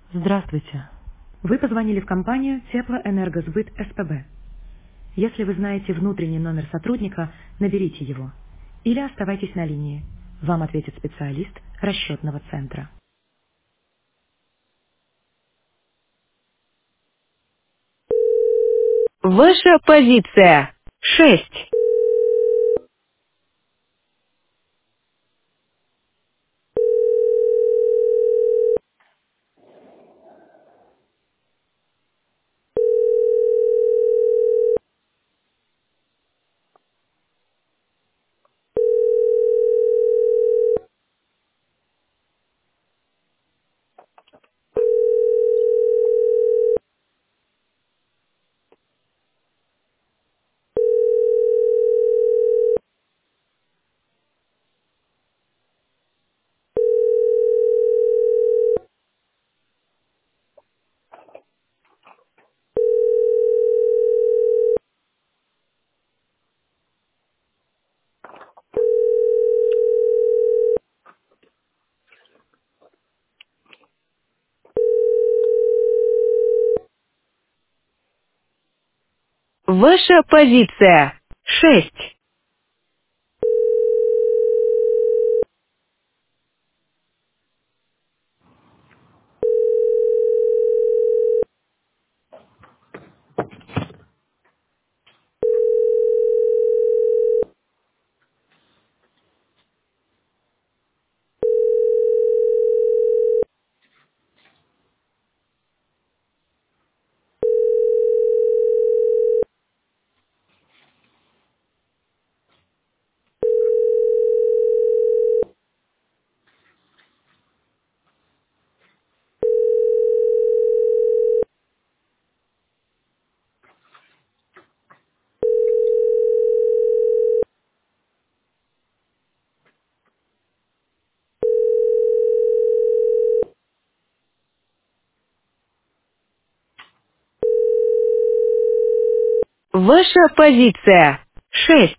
Здравствуйте. Вы позвонили в компанию Теплоэнергосбыт СПБ. Если вы знаете внутренний номер сотрудника, наберите его. Или оставайтесь на линии. Вам ответит специалист расчетного центра. Ваша позиция 6. Ваша позиция 6. Ваша позиция 6.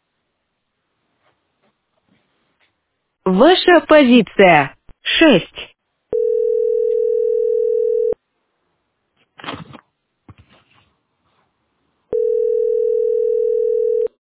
Ваша позиция 6.